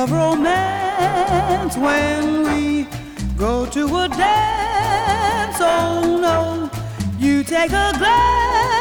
of romance when we go to a dance. Oh no, you take a glance